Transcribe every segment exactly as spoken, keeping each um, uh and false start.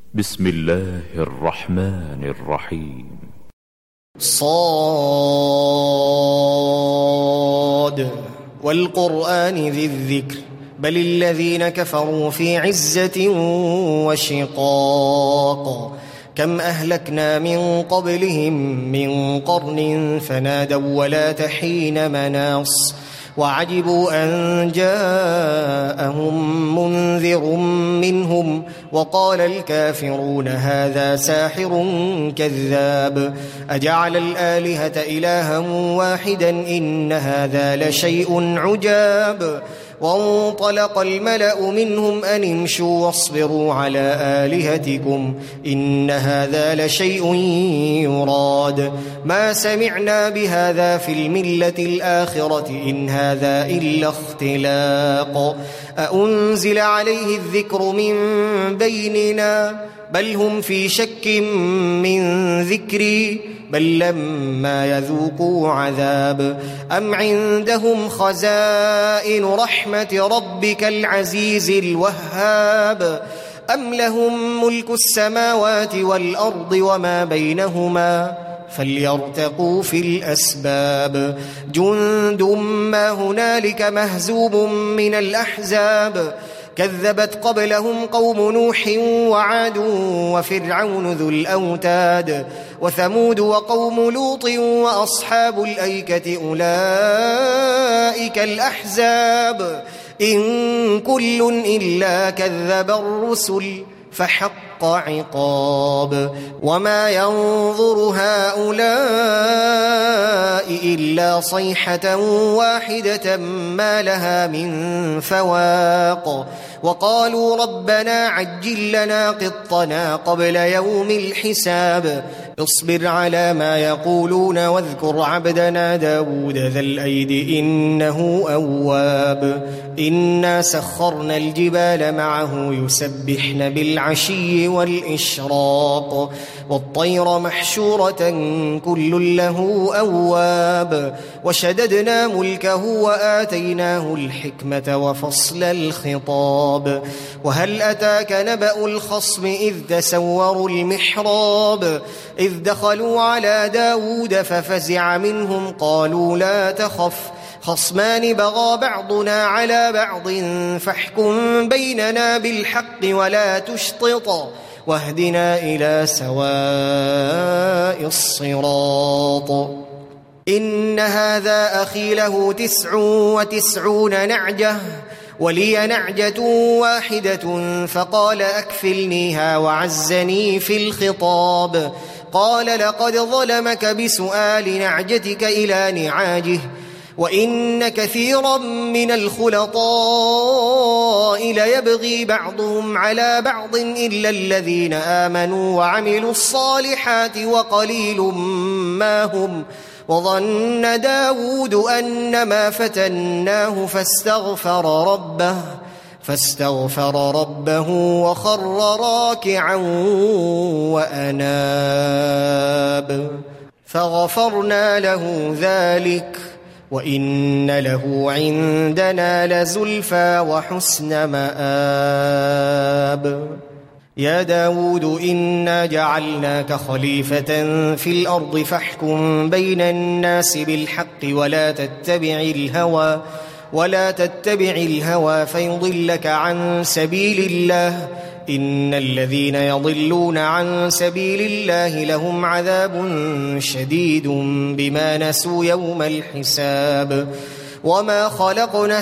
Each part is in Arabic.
بسم الله الرحمن الرحيم. صاد والقرآن ذي الذكر بل الذين كفروا في عزة وشقاق كم أهلكنا من قبلهم من قرن فنادوا ولا تحين مناص وعجبوا أن جاءهم منذر منهم وقال الكافرون هذا ساحر كذاب أجعل الآلهة إلها واحدا إن هذا لشيء عجاب وانطلق الملأ منهم أن امشوا واصبروا على آلهتكم إن هذا لشيء يراد ما سمعنا بهذا في الملة الآخرة إن هذا إلا اختلاق أأنزل عليه الذكر من بيننا بل هم في شك من ذكري بل لما يذوقوا عذاب أم عندهم خزائن رحمة ربك العزيز الوهاب أم لهم ملك السماوات والأرض وما بينهما فليرتقوا في الأسباب جند ما هنالك مهزوب من الأحزاب كذبت قبلهم قوم نوح وعاد وفرعون ذو الأوتاد وثمود وقوم لوط وأصحاب الأيكة أولئك الأحزاب إن كل إلا كذب الرسل فحق عقاب وما ينظر هؤلاء إلا صيحة واحدة ما لها من فواق وقالوا ربنا عجل لنا قطنا قبل يوم الحساب اصبر على ما يقولون واذكر عبدنا داود ذا الأيد إنه أواب إنا سخرنا الجبال معه يسبحن بالعشي والإشراق والطير محشورة كل له أواب وشددنا ملكه وآتيناه الحكمة وفصل الخطاب وهل أتاك نبأ الخصم إذ تسوروا المحراب إذ دخلوا على داود ففزع منهم قالوا لا تخف خصمان بغى بعضنا على بعض فاحكم بيننا بالحق ولا تشطط واهدنا إلى سواء الصراط إن هذا أخي له تسع وتسعون نعجة ولي نعجة واحدة فقال أكفلنيها وعزني في الخطاب قال لقد ظلمك بسؤال نعجتك إلى نعاجه وإن كثيرا من الخلطاء ليبغي بعضهم على بعض إلا الذين آمنوا وعملوا الصالحات وقليل ما هم وظن داود أنما فتناه فاستغفر ربه فاستغفر ربه وخر راكعا وأناب فغفرنا له ذلك وإن له عندنا لزلفى وحسن مآب يا داود إنا جعلناك خليفة في الأرض فاحكم بين الناس بالحق ولا تتبع الهوى ولا تتبع الهوى فيضلك عن سبيل الله إن الذين يضلون عن سبيل الله لهم عذاب شديد بما نسوا يوم الحساب وما خلقنا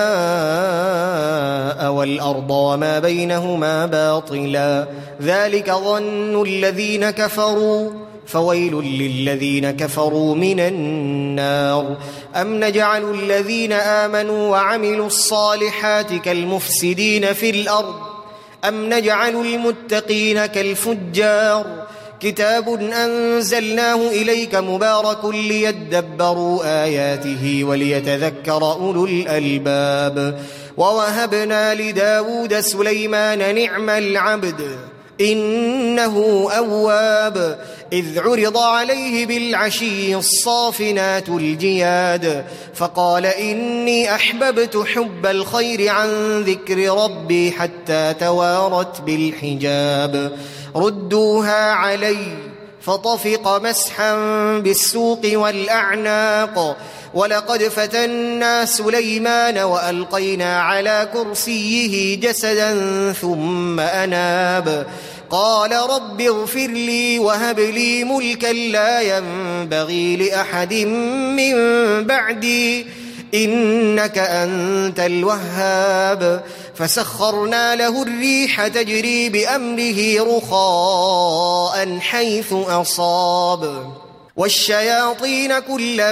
السماء والأرض وما بينهما باطلا ذلك ظن الذين كفروا فويل للذين كفروا من النار أم نجعل الذين آمنوا وعملوا الصالحات كالمفسدين في الأرض أم نجعل المتقين كالفجار كتاب أنزلناه إليك مبارك ليدبروا آياته وليتذكر أولو الألباب ووهبنا لداود سليمان نعم العبد إنه أواب إذ عرض عليه بالعشي الصافنات الجياد فقال إني أحببت حب الخير عن ذكر ربي حتى توارت بالحجاب ردوها علي فطفق مسحا بالسوق والأعناق ولقد فتنا سليمان وألقينا على كرسيه جسدا ثم أناب قال رب اغفر لي وهب لي ملكا لا ينبغي لأحد من بعدي إنك أنت الوهاب فسخرنا له الريح تجري بأمره رخاء حيث أصاب والشياطين كل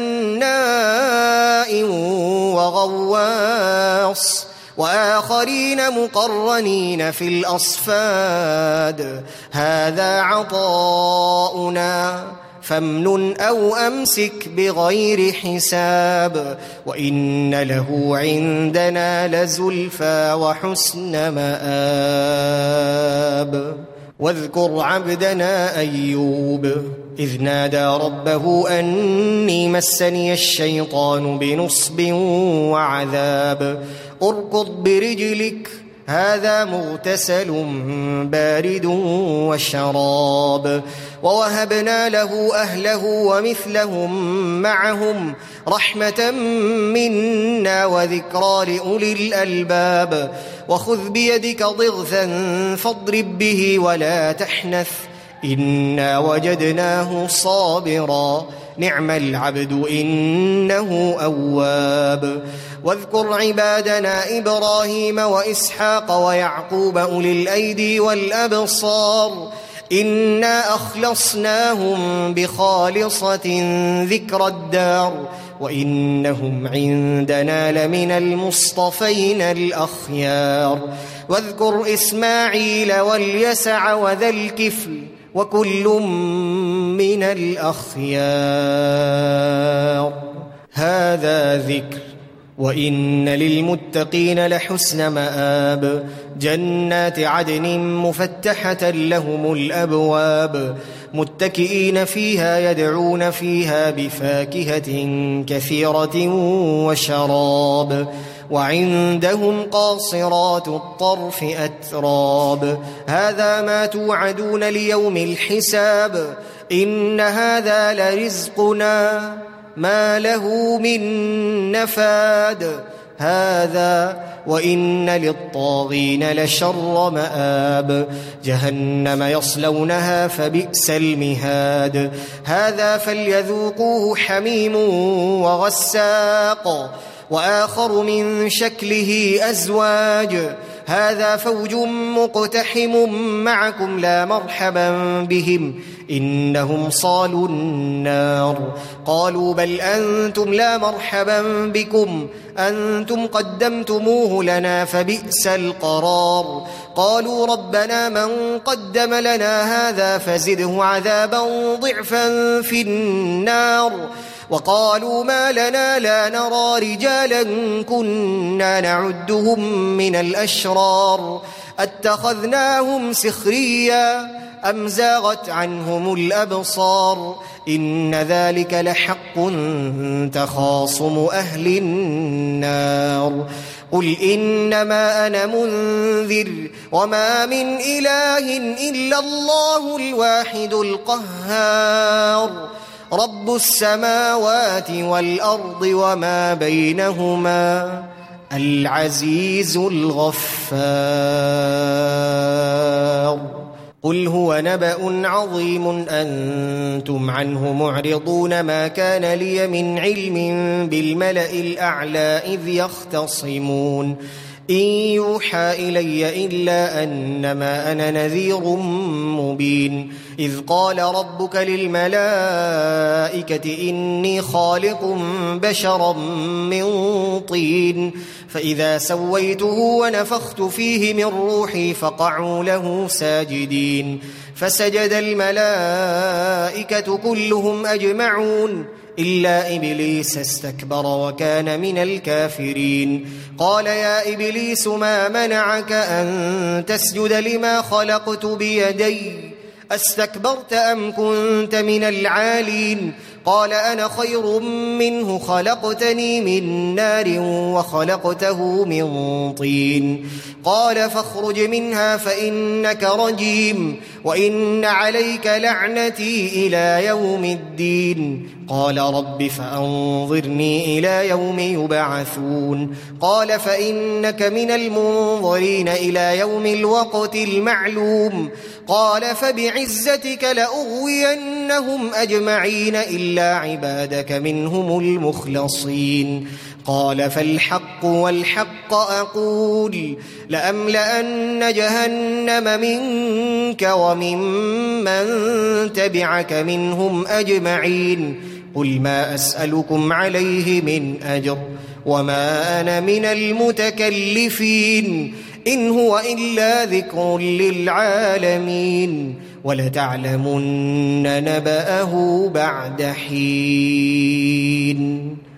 بناء وغواص وآخرين مقرنين في الأصفاد هذا عطاؤنا فامنن أو أمسك بغير حساب وإن له عندنا لزلفى وحسن مآب واذكر عبدنا أيوب إذ نادى ربه أني مسني الشيطان بنصب وعذاب اركض برجلك هذا مغتسل بارد وشراب ووهبنا له أهله ومثلهم معهم رحمة منا وذكرى لأولي الألباب وخذ بيدك ضغثا فاضرب به ولا تحنث إنا وجدناه صابرا نعم العبد إنه أواب واذكر عبادنا إبراهيم وإسحاق ويعقوب أولي الأيدي والأبصار إنا أخلصناهم بخالصة ذكر الدار وإنهم عندنا لمن المصطفين الأخيار واذكر إسماعيل واليسع وذا الكفل وكل من الأخيار هذا ذكر وإن للمتقين لحسن مآب جنات عدن مفتحة لهم الأبواب متكئين فيها يدعون فيها بفاكهة كثيرة وشراب وعندهم قاصرات الطرف أتراب هذا ما توعدون ليوم الحساب إن هذا لرزقنا ما له من نفاد هذا وإن للطاغين لشر مآب جهنم يصلونها فبئس المهاد هذا فليذوقوه حميم وغساق وآخر من شكله أزواج هذا فوج مقتحم معكم لا مرحبا بهم إنهم صالوا النار قالوا بل أنتم لا مرحبا بكم أنتم قدمتموه لنا فبئس القرار قالوا ربنا من قدم لنا هذا فزده عذابا ضعفا في النار وقالوا ما لنا لا نرى رجالا كنا نعدهم من الأشرار اتخذناهم سخريا أم زاغت عنهم الأبصار إن ذلك لحق تخاصم أهل النار قل إنما أنا منذر وما من إله إلا الله الواحد القهار رب السماوات والأرض وما بينهما العزيز الغفار قل هو نبأ عظيم أنتم عنه معرضون ما كان لي من علم بالملأ الأعلى إذ يختصمون إن يوحى إلي إلا أنما أنا نذير مبين إذ قال ربك للملائكة إني خالق بشرا من طين فإذا سويته ونفخت فيه من روحي فقعوا له ساجدين فسجد الملائكة كلهم أجمعون إلا إبليس استكبر وكان من الكافرين. قال يا إبليس ما منعك أن تسجد لما خلقت بيدي أستكبرت أم كنت من العالين؟ قال أنا خير منه خلقتني من نار وخلقته من طين. قال فاخرج منها فإنك رجيم وإن عليك لعنتي إلى يوم الدين. قال رب فأنظرني إلى يوم يبعثون. قال فإنك من المنظرين إلى يوم الوقت المعلوم. قال فبعزتك لأغوينهم أجمعين إلا عبادك منهم المخلصين. قال فالحق والحق أقول لأملأن جهنم منك وممن تبعك منهم أجمعين. قل ما أسألكم عليه من أجر وما أنا من المتكلفين إن هو إلا ذكر للعالمين ولتعلمن نبأه بعد حين.